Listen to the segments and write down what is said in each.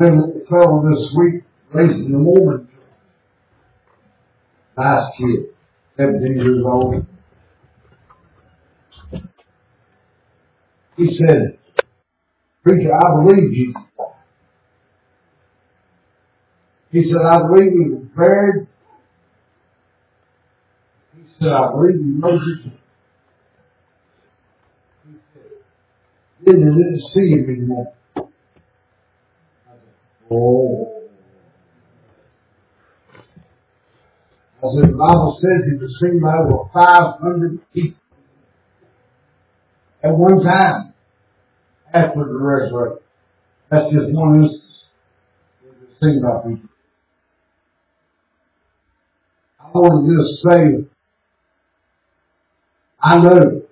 Been a little fellow this week raising the Mormon. Nice kid, 17 years old. He said, "Preacher, I believe Jesus." He said, "I believe he was buried." He said, "I believe he rose again." He said, "Then they didn't see him anymore." I said, "Oh." I said, "The Bible says he was seen by over 500 people at one time after the resurrection." That's just one instance. It was seen by people. I want to just say, I know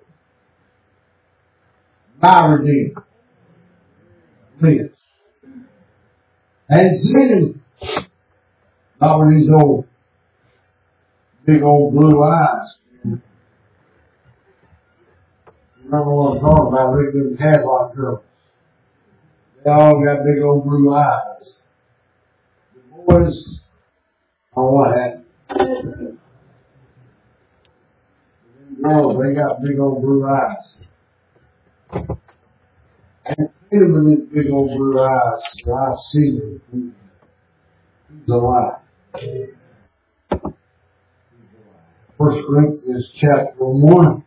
my Redeemer lives. And seen him, not with these old, big old blue eyes. Remember what I'm talking about? Look at them Cadillac girls. They all got big old blue eyes. The boys, on what happened? The girls, they got big old blue eyes. And seen him with these big old blue eyes, so I've seen him. He's alive. 1 Corinthians chapter 1.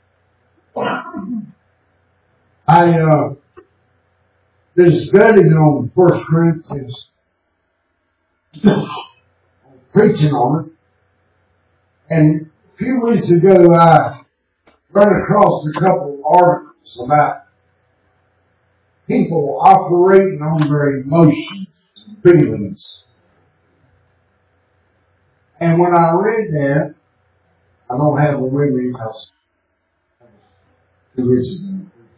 I been studying on 1 Corinthians, preaching on it, and a few weeks ago I ran across a couple of articles about people operating on their emotions and feelings. And when I read that, I don't have it with me because 2 weeks ago.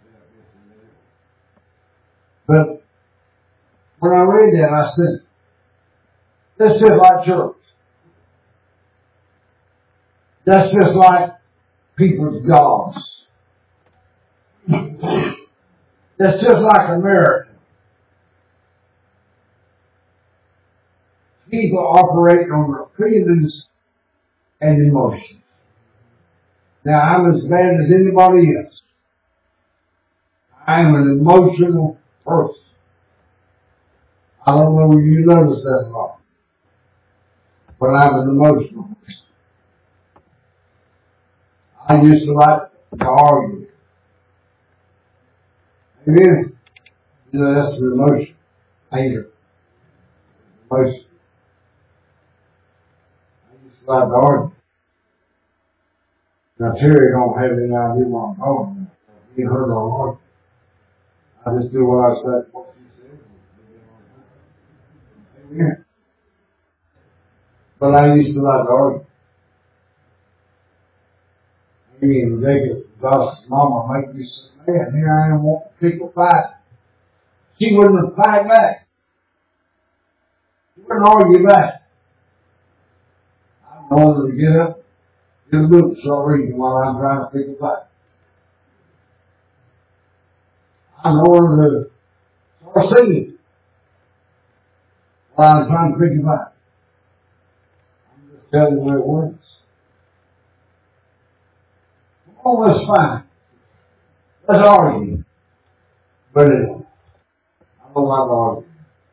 But when I read that, I said, that's just like church. That's just like people's jobs. That's just like America. People operate on their feelings and emotions. Now, I'm as bad as anybody else. I'm an emotional person. I don't know if you notice that or not, but I'm an emotional person. I used to like to argue. Amen. You know, that's the emotion. Anger. Emotion. I used to like to argue. Now, Terry don't have any idea what I'm talking about. He heard all argue. I just do what I said, what she said. Amen. But I used to like to argue. Amy and Jacob, God's mama make me say, man, here I am wanting people fight. She wouldn't have fight back. She wouldn't argue back. I know her to get up, get a book, start reading while I'm trying to pick a fight. I know her to start singing while I'm trying to pick a fight. I'm just telling you what it was. Oh, that's fine. Let's argue. But anyway, I don't like arguing.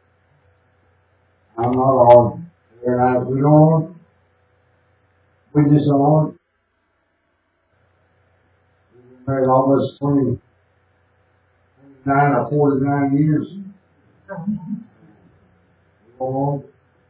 I'm not arguing. We don't argue. We just don't argue. We've been married almost 29 or 49 years. We don't argue.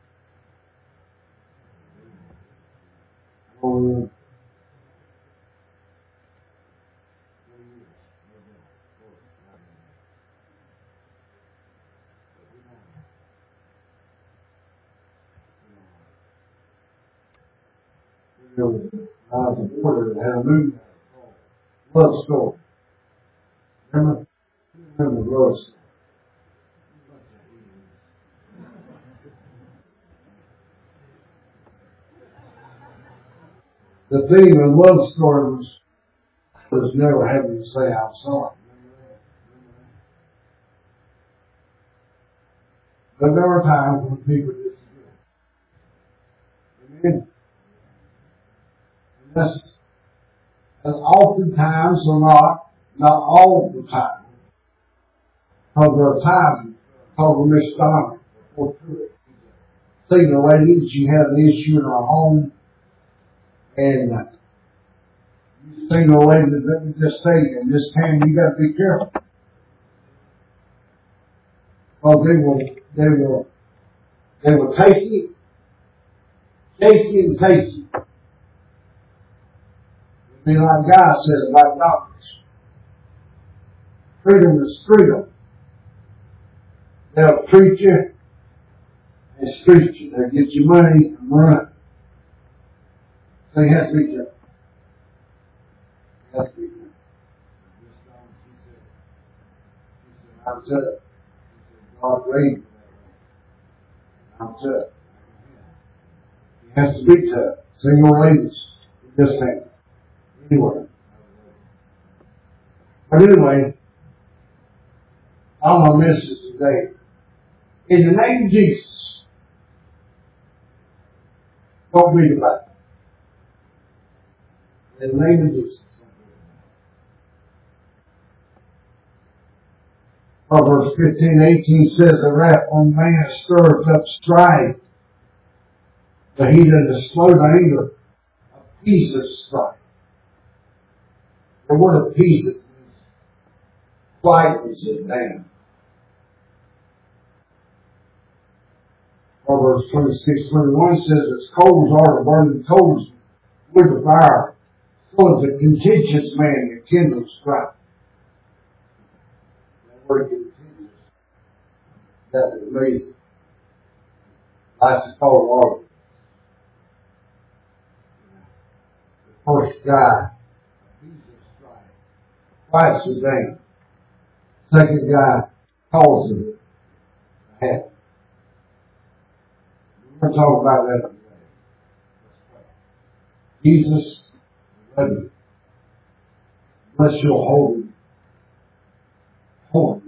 I was a reporter that had a movie called Love Story. Remember the Love Story? The theme of Love Story was never having to say I'm sorry. But there were times when people disagreed. Amen. And that's oftentimes or not all the time. Because there are times, because of Miss Donna, before true. Seen a lady, she had an issue in her home, and you seen a lady, let me just say, in this time you got to be careful. Because they will take you, shake you, and take you. It'll be like God said about doctors. Freedom is freedom. They'll treat you and street you. They'll get your money and run. So you have to be careful. You have to be careful. She said, I'm tough. God raised me that way. I'm tough. He has to be tough. Single ladies, just saying. Anyway. But anyway, I'm going to miss it today. In the name of Jesus, don't read about it. In the name of Jesus. Proverbs 15:18 says, the wrath on man stirs up strife, but he that is slow to anger appeases strife. The word appeases means quietens it down. Proverbs 26:21 says, as coals are to burning coals with the fire, so is a contentious man that kindles strife. Word continues. That would lead. That's called argument. The first guy, fights it down. Second guy causes it to happen. We're going to talk about that today. Jesus, I love you. Bless your holy. Holy.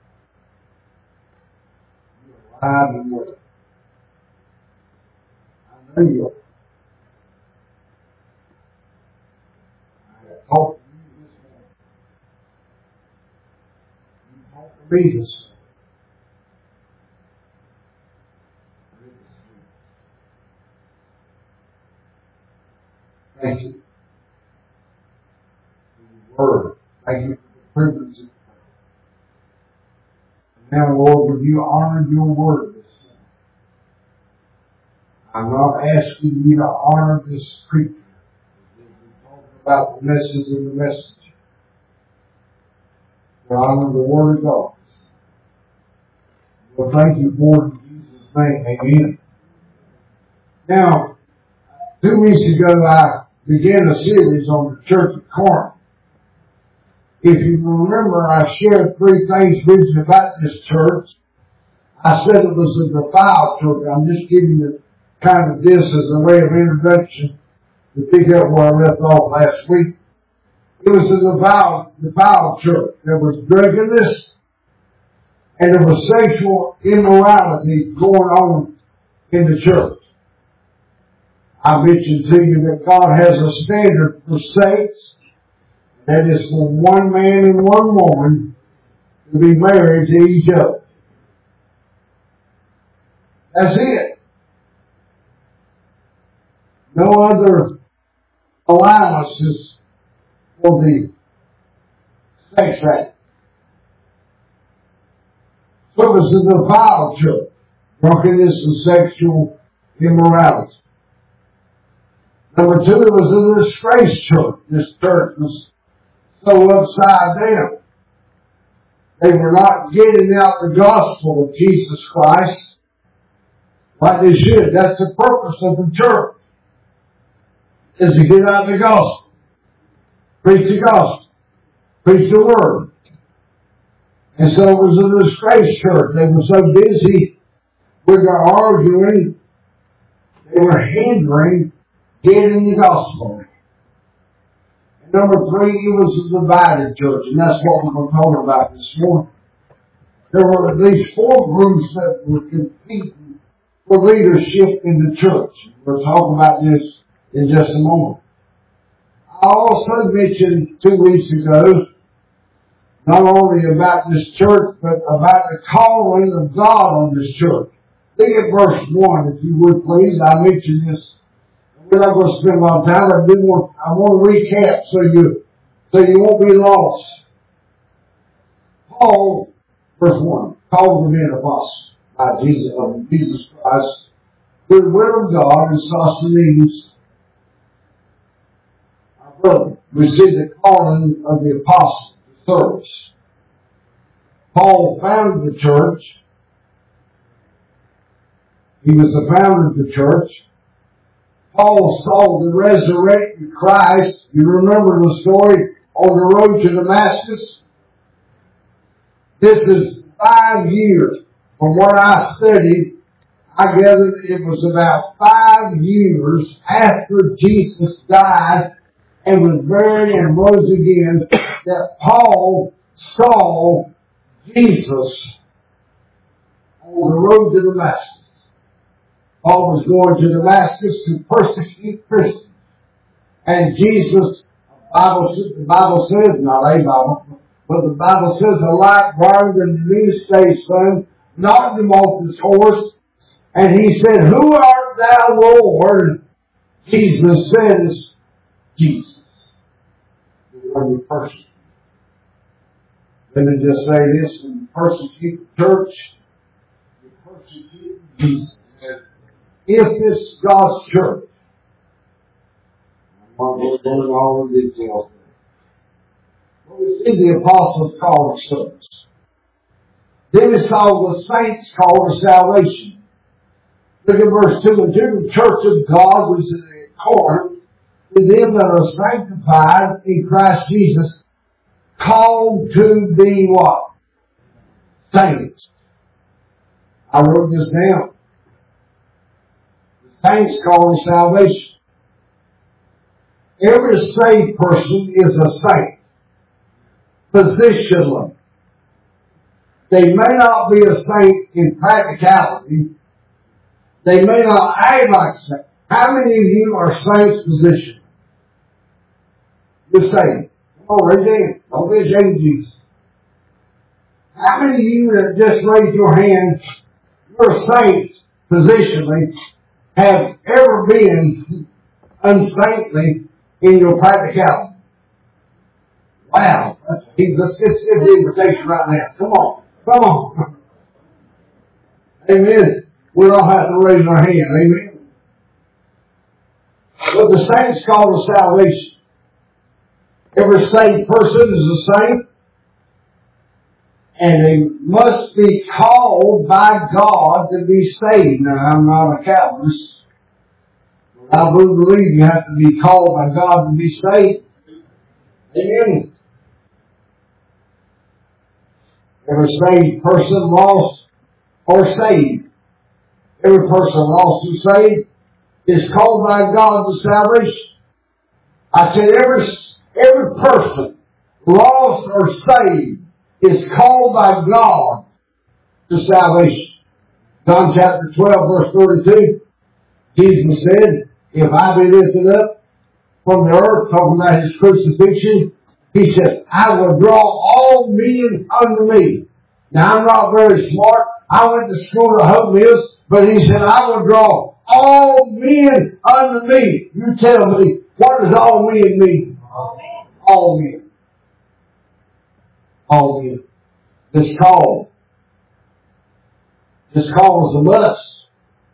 You're alive and well. I know you are. I have talked to you this morning. You talked to me this morning. Thank you for your word. Thank you for the privilege of now, Lord, would you honor your word this morning? I'm not asking you to honor this preacher. We're talking about the message and the message. But honor the word of God. Well, thank you for it in Jesus' name. Amen. Now, 2 weeks ago, I began a series on the Church of Corinth. If you remember, I shared 3 things written about this church. I said it was a defiled church. I'm just giving you kind of this as a way of introduction to pick up where I left off last week. It was a defiled church. There was drunkenness and there was sexual immorality going on in the church. I mentioned to you that God has a standard for sex. That is for one man and one woman to be married to each other. That's it. No other allowances for the sex act. So it was a defiled church. Drunkenness and sexual immorality. Number 2, it was a disgraced church. This church was so upside down. They were not getting out the gospel of Jesus Christ like they should. That's the purpose of the church, is to get out the gospel. Preach the gospel. Preach the word. And so it was a disgraced church. They were so busy with their arguing, they were hindering getting the gospel. Number 3, it was a divided church, and that's what we're going to talk about this morning. there were at least 4 groups that were competing for leadership in the church. We'll talk about this in just a moment. I also mentioned 2 weeks ago, not only about this church, but about the calling of God on this church. Look at verse 1, if you would please. I mentioned this. We're not going to spend a lot of time. I want to recap so you won't be lost. Paul, verse 1, called to be an apostle by Jesus Christ, through the will of God, and Sosthenes, our brother, received the calling of the apostle to service. Paul founded the church. He was the founder of the church. Paul saw the resurrected Christ. You remember the story on the road to Damascus? This is 5 years. From what I studied, I gathered it was about 5 years after Jesus died and was buried and rose again that Paul saw Jesus on the road to Damascus. Paul was going to Damascus to persecute Christians. And Jesus, the Bible says, not a Bible, but the Bible says, a light brighter than the noonday sun knocked him off his horse. And he said, "Who art thou, Lord?" Jesus says, "Jesus, the one you persecute." Let me just say this, when you persecute the church, you persecute Jesus. If this is God's church, I'm not going to go into all the details. But we see the apostles called to service. Then we saw the saints called to salvation. Look at verse 2. And to the church of God which is in Corinth, to them that are sanctified in Christ Jesus, called to be what? Saints. I wrote this down. Saints called to salvation. Every saved person is a saint. Positionally. They may not be a saint in practicality. They may not act like saints. How many of you are saints positionally? You're saved. Come on, raise your hand. Don't be ashamed of Jesus. How many of you that just raised your hand, you're saints positionally, have ever been unsaintly in your practicality? Wow. Let's give the invitation right now. Come on. Come on. Amen. We don't have to raise our hand. Amen. But the saints call to salvation. Every saved person is a saint. And they must be called by God to be saved. Now, I'm not a Calvinist. But I do believe you have to be called by God to be saved. Amen. Every saved person, lost or saved, every person lost or saved is called by God to salvation. I said every person, lost or saved, is called by God to salvation. John chapter 12, verse 32, Jesus said, "If I be lifted up from the earth," talking about his crucifixion, he said, "I will draw all men unto me." Now, I'm not very smart. I went to school to Hope Mills, but he said, "I will draw all men unto me." You tell me, what does all men mean? All men. All men. This call is a must.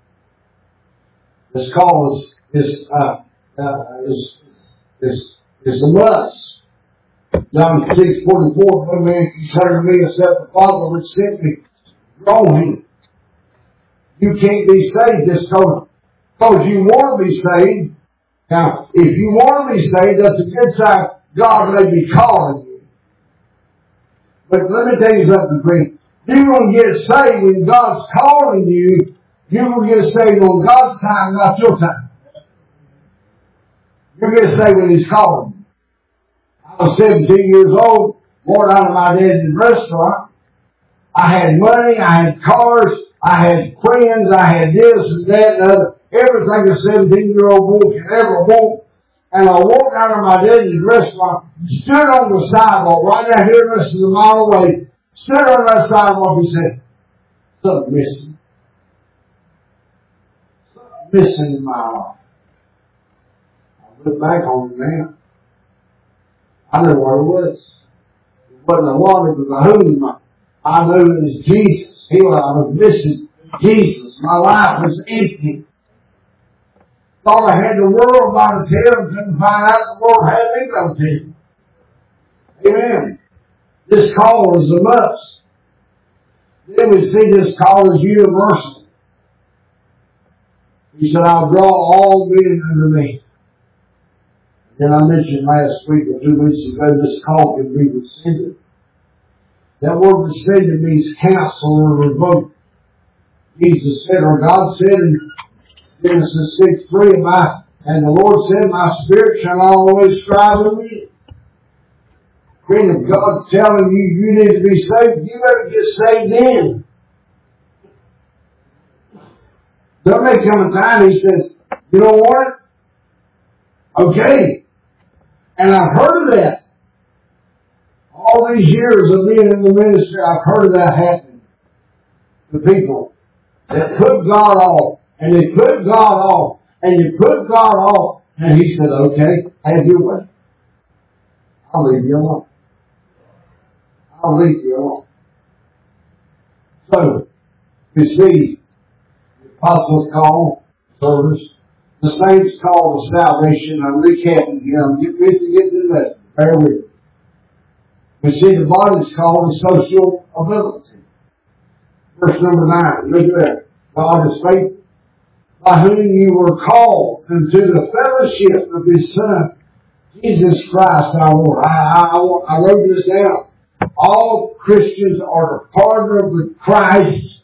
This call is a must. John 6:44, "No man can turn to me except the Father which sent me draw him." You can't be saved just because you want to be saved. Now, if you want to be saved, that's a good sign. God may be calling you. But let me tell you something, friend. You're going to get saved when God's calling you. You're going to get saved on God's time, not your time. You're going to get saved when He's calling you. I was 17 years old, born out of my dad's restaurant. I had money, I had cars, I had friends, I had this and that and other. Everything a 17-year-old boy can ever want. And I walked out of my daddy's restaurant, stood on the sidewalk right down here less than a mile away, stood on that sidewalk and said, something missing. Something missing in my life. I look back on it now. I know what it was. It wasn't a what, it was a whom. I knew it was Jesus. I was missing Jesus. My life was empty. Thought I had the world by the tail and couldn't find out the world had me by the tail. Amen. This call is a must. Then we see this call is universal. He said, I'll draw all men unto me. And I mentioned last week or 2 weeks ago, this call can be rescinded. That word rescinded means cancel or revoke. Jesus said, or God said in Genesis 6:3, and the Lord said, my spirit shall always strive with me. Friend, if God's telling you need to be saved, you better get saved then. There may come a time He says, you don't want it? Okay. And I've heard of that. All these years of being in the ministry, I've heard of that happening to people that put God off. And they put God off. And you put God off. And He said, okay, have your way. I'll leave you alone. I'll leave you alone. So, you see, the apostles' call, service, the saints' call to salvation. I'm recapping here. I'm getting ready to get to the lesson. Bear with me. We see the body's called to social ability. Verse number 9. Look at that. God is faithful, by whom you were called unto the fellowship of His Son, Jesus Christ our Lord. I wrote this down. All Christians are to partner with Christ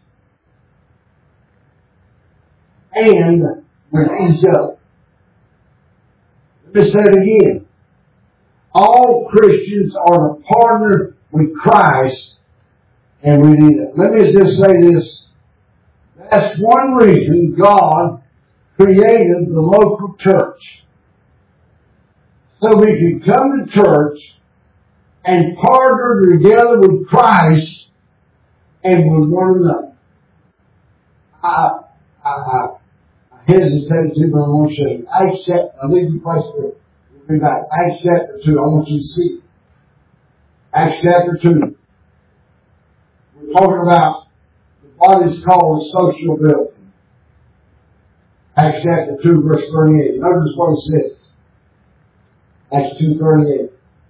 and with each other. Let me say it again. All Christians are to partner with Christ and with each other. Let me just say this. That's one reason God created the local church. So we could come to church and partner together with Christ and with one another. I hesitate to, but I want to show you. Acts chapter, I leave you place for it. We'll be back. Acts chapter 2, I want you to see it. Acts chapter 2. We're talking about what is called social ability. Acts chapter 2, verse 38. Notice what it says. Acts 2:38.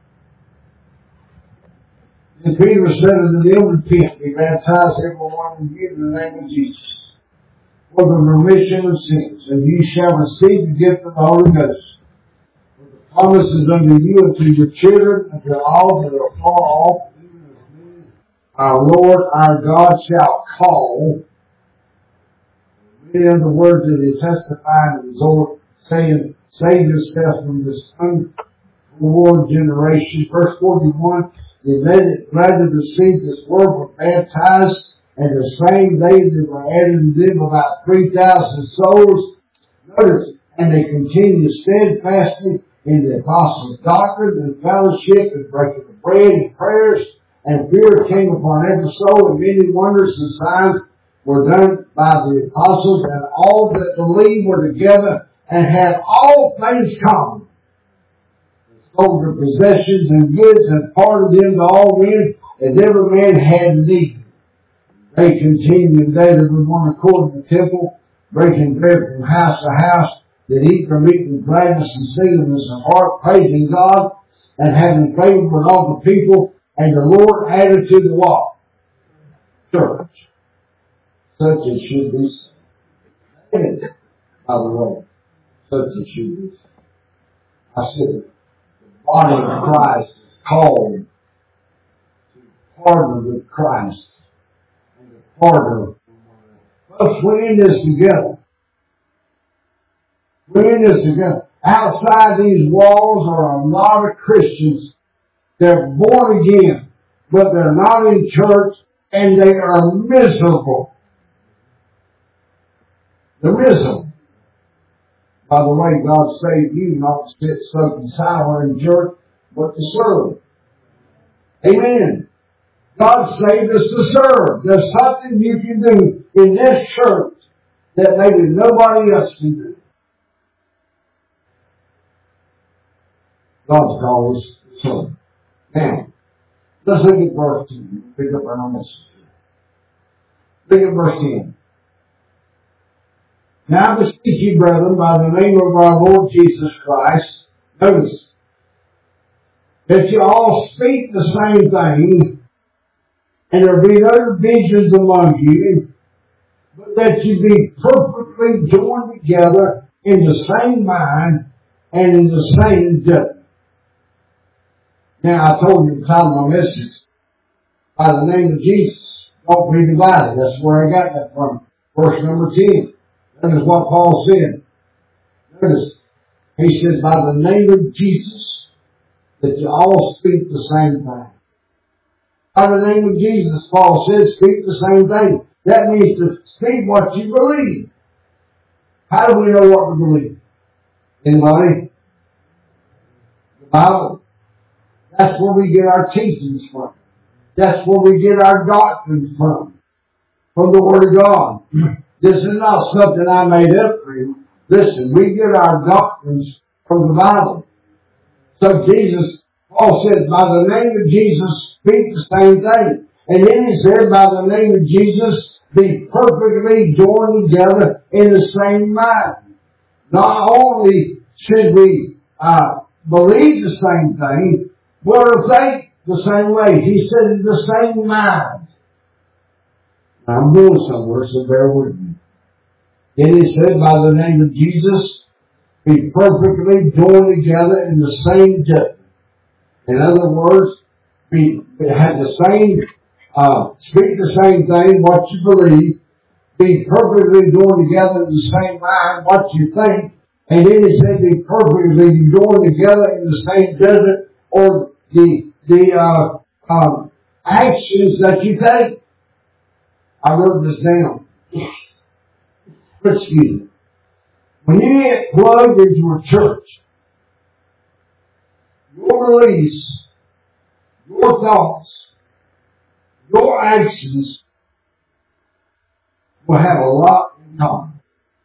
And Peter said unto them, repent, be baptized every one of you in the name of Jesus, for the remission of sins, and you shall receive the gift of the Holy Ghost. For the promise is unto you and to your children, and to all that are far off, our Lord, our God shall call. Many of the words that He testified in His Lord, saying, save yourself from this untoward generation. Verse 41, they made it glad to receive this word, were baptized, and the same day they were added to them about 3,000 souls. Notice, and they continued steadfastly in the apostles' doctrine and fellowship and breaking of bread and prayers, and fear came upon every soul, and many wonders and signs were done by the apostles, and all that believed were together and had all things common. Sold their possessions and goods and parted them to all men, as every man had need. They continued daily with one accord in the temple, breaking bread from house to house, that eat from meat with gladness and singleness of heart, praising God, and having favor with all the people. And the Lord added to the what? Church. Such as should be saved. By the way, such as should be saved. I said, the body of Christ is called to partner with Christ and to partner with one another. Folks, we're in this together. We're in this together. Outside these walls are a lot of Christians. They're born again, but they're not in church, and they are miserable. They're miserable. By the way, God saved you not to sit soaking sour in church, but to serve. Amen. God saved us to serve. There's something you can do in this church that maybe nobody else can do. God's called us to serve. Now, let's look at verse 10. Pick up our message. Look at verse 10. Now I beseech you, brethren, by the name of our Lord Jesus Christ, notice, that you all speak the same thing, and there be no divisions among you, but that you be perfectly joined together in the same mind and in the same judgment. Now I told you at the time of my message, by the name of Jesus, don't be divided. That's where I got that from. Verse number 10. That is what Paul said. Notice, he says, by the name of Jesus, that you all speak the same thing. By the name of Jesus, Paul says, speak the same thing. That means to speak what you believe. How do we know what we believe? Anybody? The Bible. That's where we get our teachings from. That's where we get our doctrines from. From the Word of God. This is not something I made up for you. Listen, we get our doctrines from the Bible. So Jesus, Paul says, by the name of Jesus, speak the same thing. And then he said, by the name of Jesus, be perfectly joined together in the same mind. Not only should we believe the same thing, but to think the same way. He said in the same mind. I'm going somewhere, so bear with me. Then he said, by the name of Jesus, be perfectly joined together in the same judgment. In other words, have the same, speak the same thing, what you believe, be perfectly joined together in the same mind, what you think, and then he said, be perfectly joined together in the same judgment, or the actions that you take. I wrote this down. Excuse me. When you get plugged into a church, your beliefs, your thoughts, your actions will have a lot in common.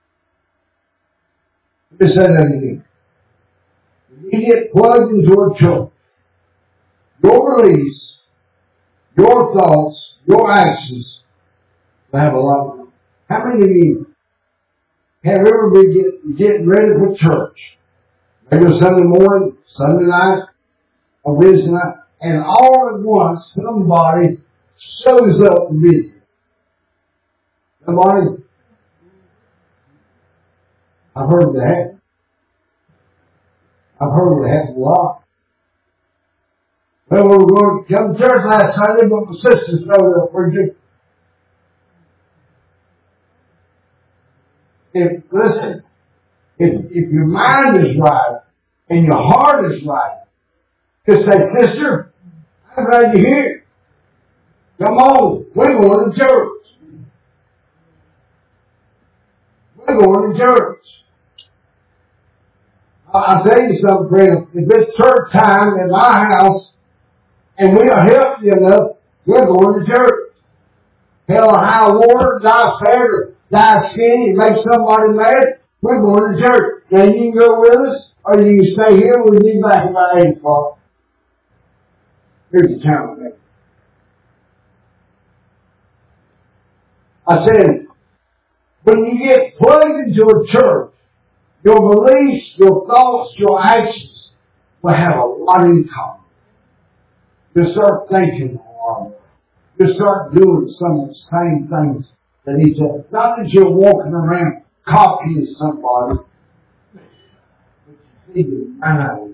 Let me say that again. When you get plugged into a church, your beliefs, your thoughts, your actions will have a lot in common. How many of you have ever been getting ready for church? Maybe Sunday morning, Sunday night, or Wednesday night, and all at once somebody shows up busy. Somebody? I've heard that. I've heard it happen a lot. Well, we were going to come to church last Sunday, but my sister showed up preaching. Listen, if your mind is right and your heart is right, just say, sister, I'm glad you're here. Come on, we're going to church. We're going to church. I'll tell you something, friend. If it's church time at my house and we are healthy enough, we're going to church. Hell or high water, die fat or die skinny, make somebody mad, we're going to church. Now you can go with us, or you can stay here. We'll be back about 8 o'clock. Here's the time. I said, when you get plugged into a church, your beliefs, your thoughts, your actions will have a lot in common. You'll start thinking a lot. You'll start doing some of the same things that each other. Not that you're walking around copying somebody, but you see your mind.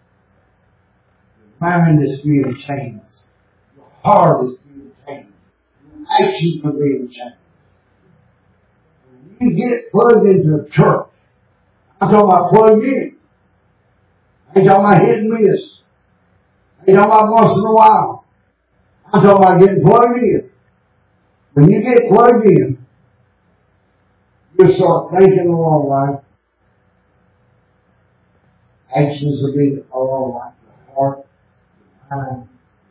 Your mind is being changed. Your heart is being changed. Your actions are being changed. When you get plugged into a church, I'm talking about plugged in. I ain't talking about hit and miss. I ain't talking about once in a while. I'm talking about getting plugged in. When you get plugged in, you start thinking along like actions will be along like the heart, the mind.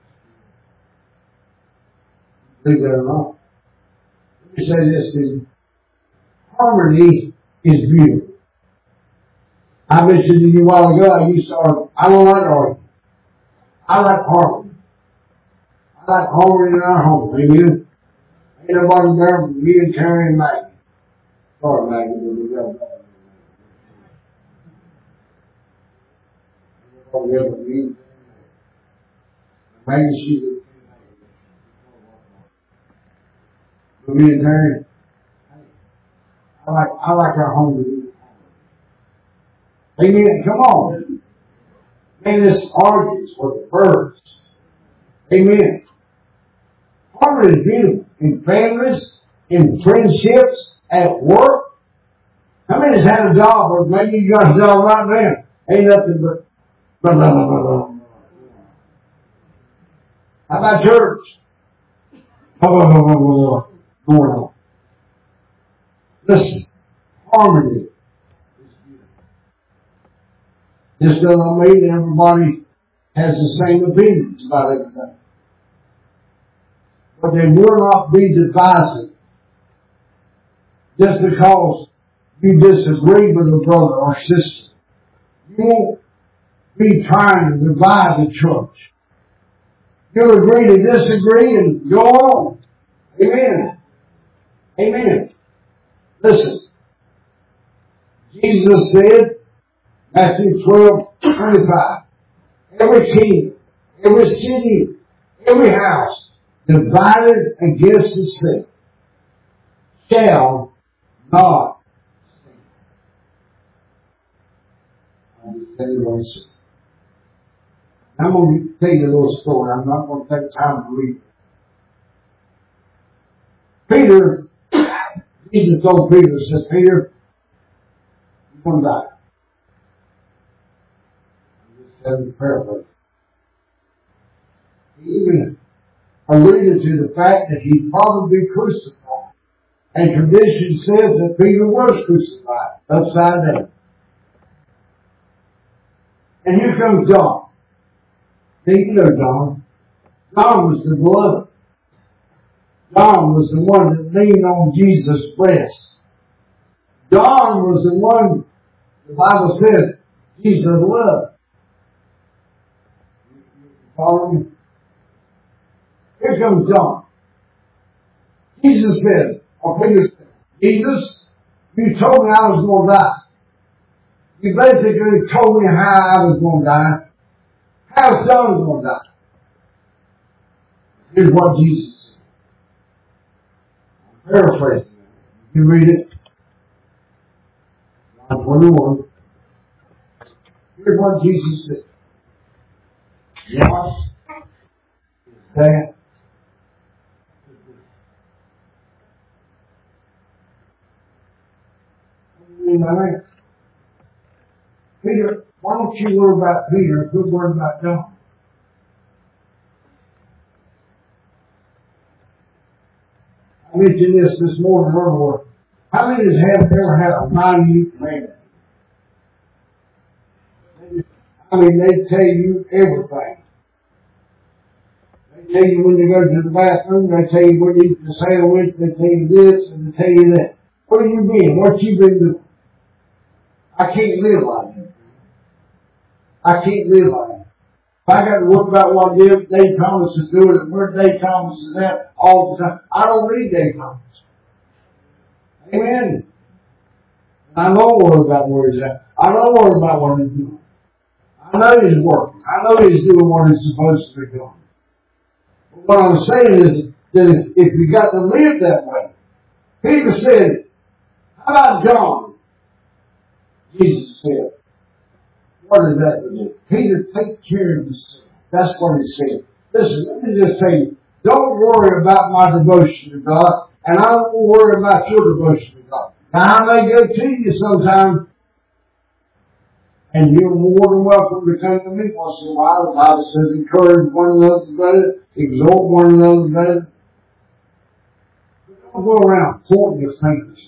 Believe that or not. Let me say this to you. Harmony is beautiful. I mentioned to you a while ago, I used to argue. I don't like arguing. I like harmony. I like harmony in our home. Amen. Ain't nobody there but me and Terry and Maggie. Sorry, Maggie, but we got that. Maggie, she's a me and Terry. I like our home. Amen. Come on. Man, this argues for the birds. Amen. Harmony is beautiful. In families, in friendships, at work. How many has had a job, or maybe you got a job right now? Ain't nothing but blah, blah, blah, blah, blah. How about church? Blah, blah, blah, blah, blah, going on. Listen, harmony. This doesn't mean everybody has the same opinions about everything. But they will not be divisive just because you disagree with a brother or sister. You won't be trying to divide the church. You'll agree to disagree and go on. Amen. Amen. Listen. Jesus said, Matthew 12:25, every kingdom, every city, every house divided against itself shall not stand. I'm going to tell you a little story. I'm not going to take time to read it. Peter, Jesus told Peter, says, Peter, you're going to die. I'm just paraphrase. He even alluded to the fact that he'd probably be crucified. And tradition says that Peter was crucified upside down. And here comes John. You know John. John was the beloved. John was the one that leaned on Jesus' breast. John was the one, the Bible says, Jesus loved. You follow me? Here comes John. Jesus said, or Peter said, Jesus, you told me I was going to die. You basically told me how I was going to die. How's John going to die? Here's what Jesus said. I'm paraphrasing. You can read it. John 21. Here's what Jesus said. What is that? Peter, why don't you worry about Peter and quit worrying about John? I mentioned this morning earlier. How many has ever had a minute man? I mean, they tell you everything. They tell you when you go to the bathroom. They tell you when you eat the sandwich. They tell you this and they tell you that. What have you been? What you been doing? I can't live like that. I can't live like that. If I got to work about what Dave Thomas is doing and where Dave Thomas is at all the time, I don't read Dave Thomas. Amen. I don't worry about where he's at. I don't worry about what he's doing. I know he's working. I know he's doing what he's supposed to be doing. But what I'm saying is that if you got to live that way, Peter said, how about John? Jesus said, what is that to do? Peter, take care of yourself. That's what he said. Listen, let me just tell you, don't worry about my devotion to God, and I won't worry about your devotion to God. Now, I may go to you sometime, and you're more than welcome to come to me once in a while. The Bible says, encourage one another better, exhort one another better. Don't go around pointing your fingers.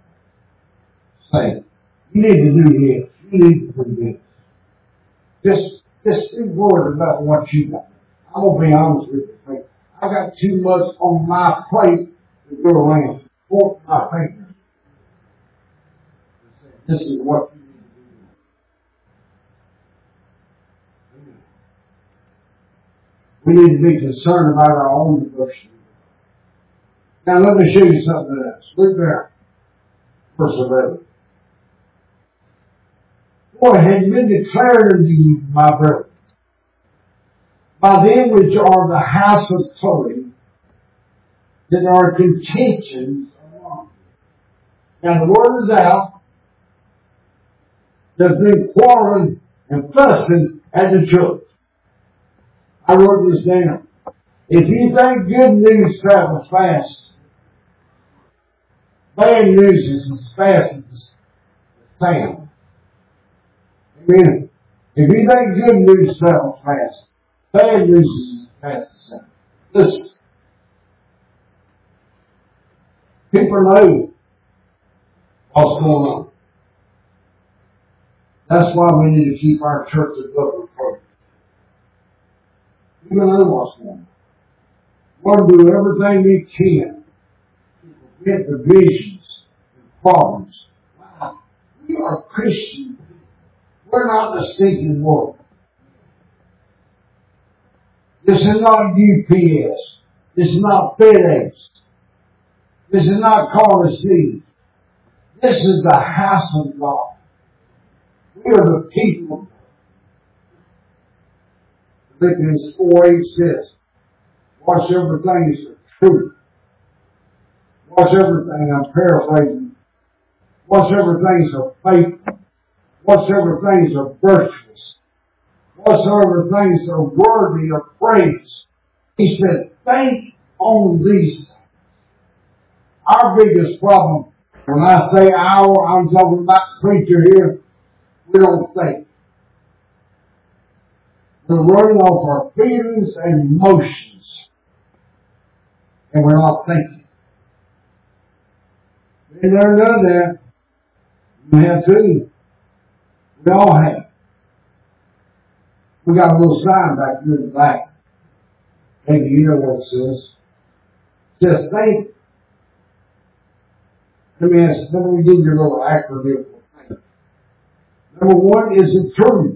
Say, you need to do this. You need to do this. Just be worried about what you got. I'm going to be honest with you. I got too much on my plate to go around pointing my fingers. This is what you need to do. We need to be concerned about our own devotion. Now let me show you something else. Look there. Verse 11. For it had been declared unto you, my brethren, by them which are the house of Chloe, that there are contentions among you. Now the word is out. There's been quarreling and fussing at the church. I wrote this down. If you think good news travels fast, bad news is as fast as sound. Amen. If you think good news travels fast, bad news is as fast as sound. Listen. People know what's going on. That's why we need to keep our church a double focus. People know what's going on. We want to do everything we can to prevent divisions and problems. Wow. We are Christians. We're not the stinking world. This is not UPS. This is not FedEx. This is not Call to See. This is the house of God. We are the people. Philippians 4:8 says, whatsoever things are true, whatsoever things, I'm paraphrasing, whatsoever things are faithful, whatsoever things are virtuous, whatsoever things are worthy of praise. He said, think on these things. Our biggest problem, when I say our, I'm talking about the preacher here, we don't think. We're running off our feelings and emotions. And we're not thinking. Been there and done that. You have too. We all have. We got a little sign back here in the back. Maybe you know what it says. It says think. Let me give you a little acronym. Number one, is it true?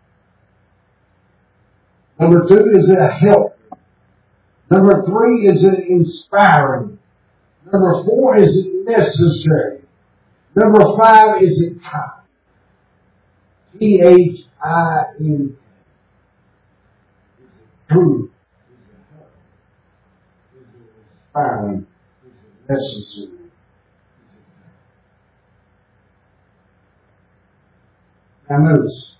Number two, is it a help? Number three, is it inspiring? Number four, is it necessary? Number five, is it kind? THIN. Is it true? Is it help? Is it inspiring? Is it necessary? Now notice,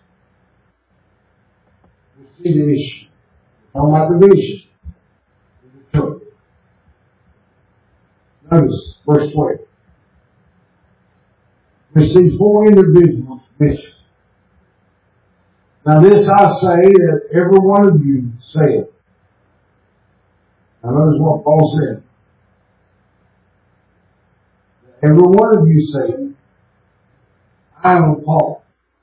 we see the issue. We're talking about division in the church. Notice, verse 12. We see four individuals mentioned. Now this I say that every one of you said. Now notice what Paul said. Every one of you said, I am Paul.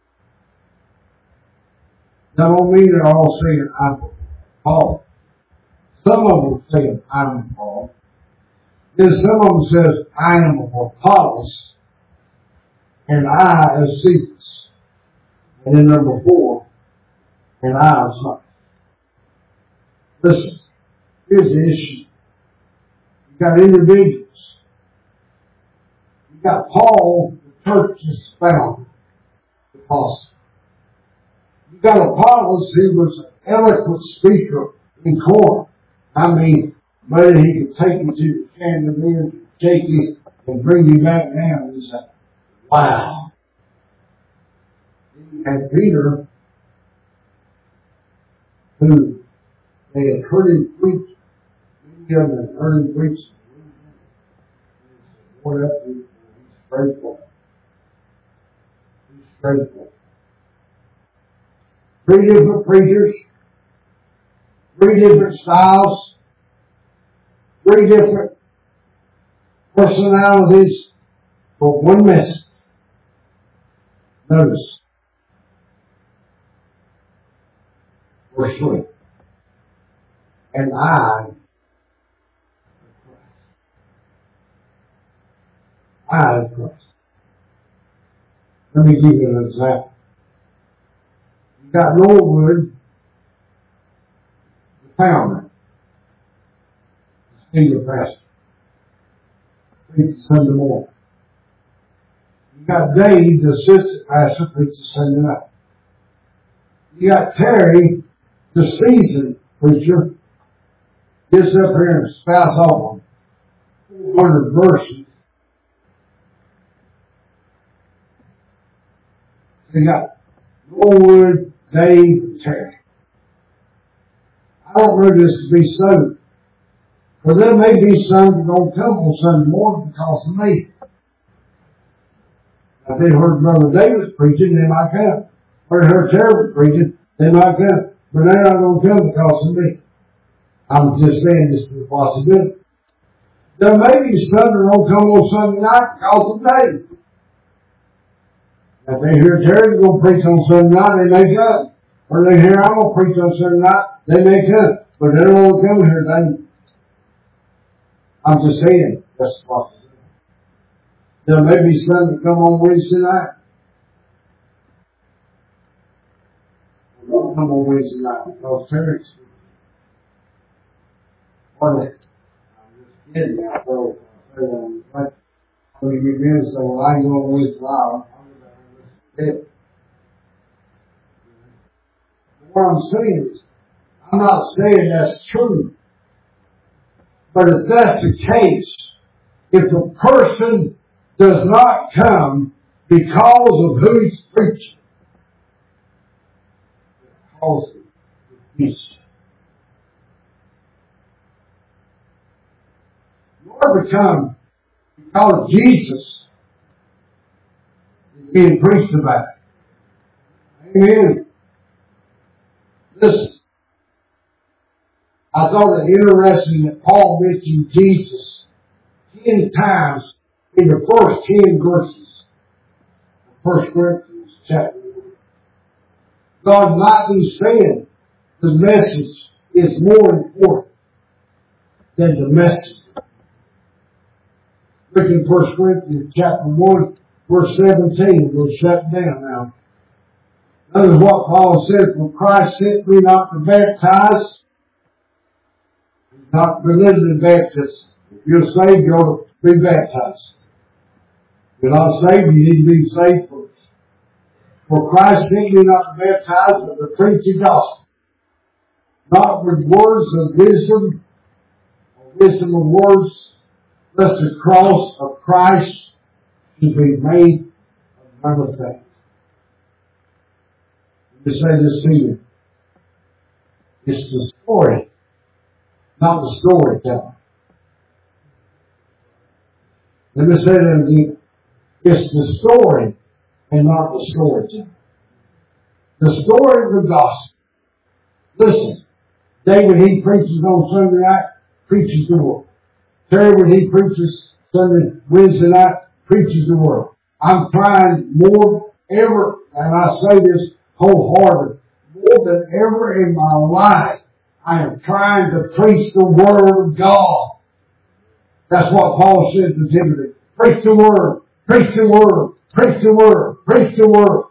That don't mean they're all saying, I'm Paul. Some of them saying, I'm Paul. Then some of them says, I am Apollos, and I as Cephas. And then number 4, and I as Mark. Listen, here's the issue. You got individuals. You got Paul, the church is found, the apostle. You got Apollos, who was an eloquent speaker in Corinth. I mean, maybe he could take you to the chandelier, take you, and bring you back down. And you say, wow. And Peter, who they had heard him preach, many of them had heard him preach. Boy, that dude, he's faithful. He's faithful. 3 different preachers, 3 different styles, 3 different personalities for one message. Notice. Verse 3. And I am Christ. Let me give you an example. You got Norwood, the founder, the senior pastor, preaches Sunday morning. You got Dave, the assistant pastor, preaches Sunday night. You got Terry, the seasoned preacher, gets up here and spouts off on 400 verses. You got Norwood, Dave, Terry. I don't know this to be so. Because there may be some that don't come on Sunday morning because of me. If they heard Brother Davis preaching, they might come. Or they heard Terry preaching, they might come. But they're not going to come because of me. I'm just saying this is a possibility. There may be some that don't come on Sunday night because of Dave. If they hear Terry's going to preach on Sunday night, they may come. Or they hear I'm going to preach on Sunday night, they may come. But they don't want to come here, they. I'm just saying, that's possible. There may be some that come on Wednesday night. They won't come on Wednesday night because Terry's. Or they. I'm just kidding now, bro. When you begin to say, well, I ain't going to Wednesday night. What I'm saying is, I'm not saying that's true. But if that's the case, if a person does not come because of who he's preaching, because of peace, nor become because Jesus is being preached about. Amen. Listen, I thought it interesting that Paul mentioned Jesus 10 times in the first 10 verses of 1 Corinthians chapter 1. God might be saying the message is more important than the message. Look in 1 Corinthians chapter 1, verse 17. We'll shut down now. Notice what Paul said, for Christ sent me not to baptize, not religiously baptized. If you're saved, you ought to be baptized. If you're not saved, you need to be saved first. For Christ sent me not to baptize, but to preach the gospel. Not with words of wisdom, or wisdom of words, lest the cross of Christ should be made another thing. Let me say this to you. It's the story, not the storyteller. Let me say that again. It's the story and not the storyteller. The story of the gospel. Listen, David, he preaches on Sunday night, preaches the word. Terry, when he preaches Wednesday night, preaches the word. I'm trying more ever, and I say this wholehearted, more than ever in my life, I am trying to preach the Word of God. That's what Paul said to Timothy. Preach the Word, preach the Word, preach the Word, preach the Word.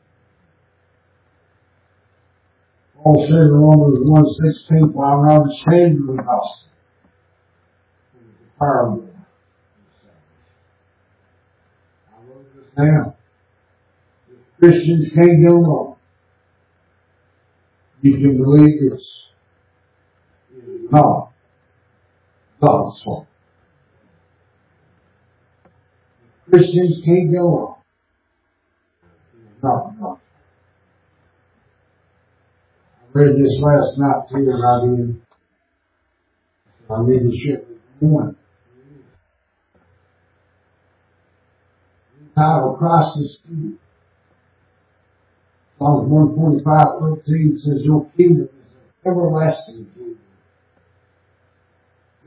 Paul said in Romans 1:16, for I'm not ashamed of the gospel. The power of God. I wrote this down. If Christians can't get along, you can believe this. It is not God's fault. If Christians can't get along, it is not God's fault. I read this last night too, and I need to share with one. The title, Christ is King. Psalms 145:13 says, your kingdom is an everlasting kingdom.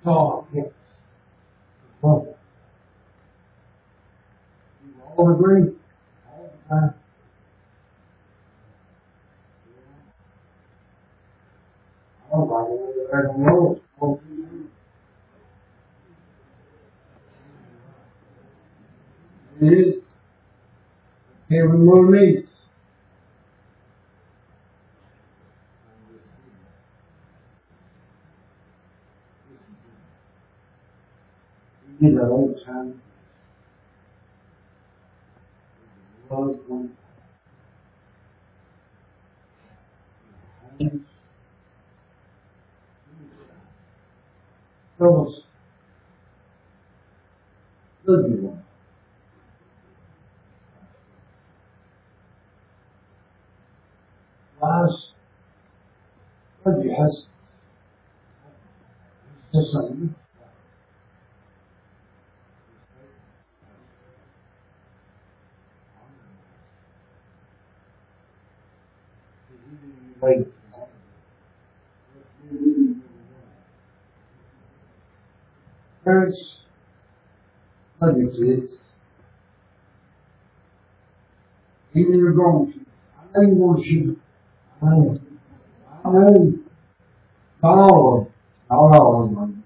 God, yes. Well, we all agree all the time. I don't like it. I don't know. It is. Can't remove me. We did that all the time. Love one. Fellas, love you one. Wives, love your husband. Say something. Like, parents, love your kids. Even your grown kids. I know you want you. I know. I know. Not all of them. Not all of them.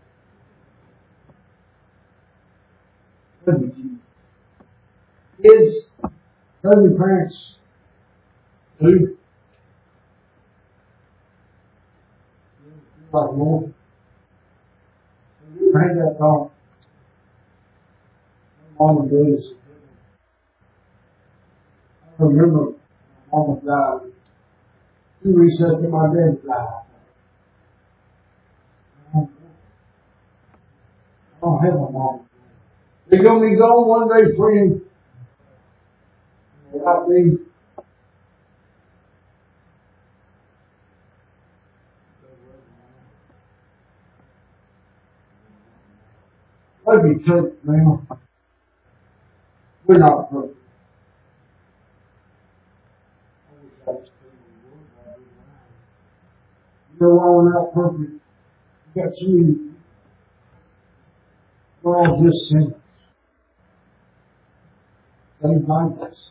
Love your kids. Kids, love your parents. Too. Like more. You had that thought. Mama did this. I remember Mama died. 2 weeks after my dad died. I don't have a mom. They're going to be gone one day, friend. Without me. Love you, church, man. We're not perfect. You know why we're not perfect? We got you. We're all just sinners. Same context.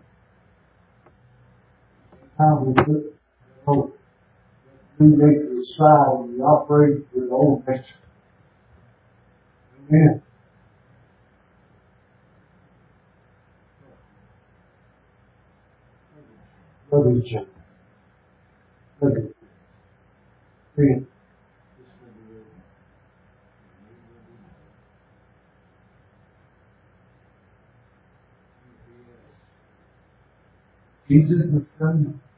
How we put the new nature aside and we operate with the old nature. Amen. Love each other. Love you. Friend. Jesus is coming.